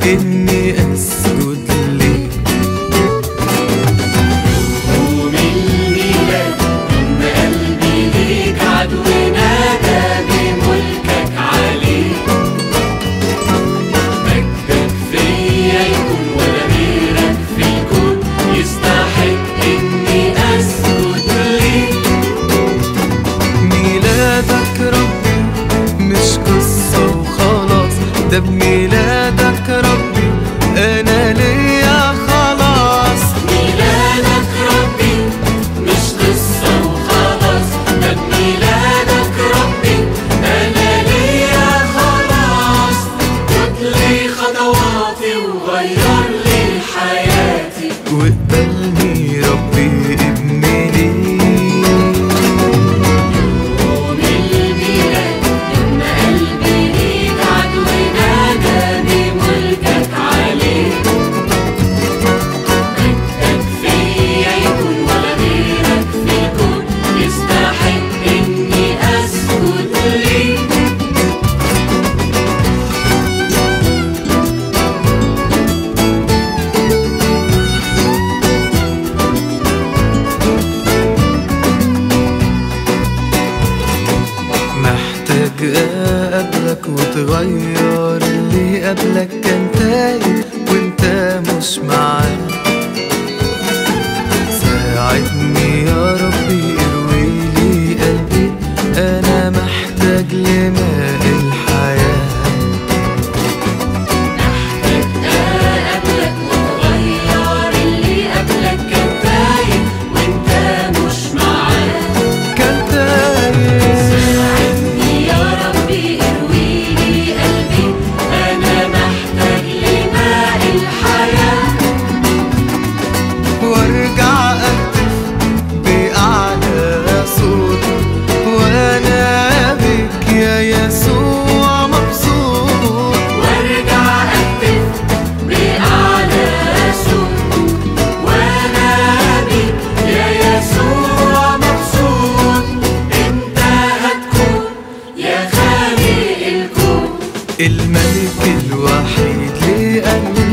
إني أسجد ليك. يوم الميلاد ضم قلبي ليك، عدو نادى بملكك عليه. مجدك فيا يكون ولا غيرك في الكون يستحق إني أسجد ليك. ميلادك ربي مش قصة وخلاص، ده بميلادك ربي أنا ليا خلاص. ميلادك ربي مش قصة وخلاص، ده بميلادك ربي أنا ليا خلاص. خد لي خطواتي وغير لي حياتي، واقبلني ربي ابني ليك. يوم الميلاد ضم قلبي ليك، عدو نادى بملكك عليه. مجدك فيا يكون ولا غيرك في الكون يستحق إني أسجد ليك. محتاج أقابلك وتغير اللي قبلك كان تايه وانت مش معاه. ساعدني يا ربي اروي لي قلبي، أنا محتاج لماء الحياة. أقابلك وتغير اللي قبلك كان تايه وانت مش معاه. كان تايه ساعدني يا ربي اروي لي قلبي، أنا محتاج لماء الحياة. وارجع أهتف بأعلى صوت وأنا بك يا يسوع مبسوط. وارجع أهتف بأعلى صوت وأنا بيك يا يسوع مبسوط. أنت هتكون يا خالق الكون، الملك الوحيد لقلبي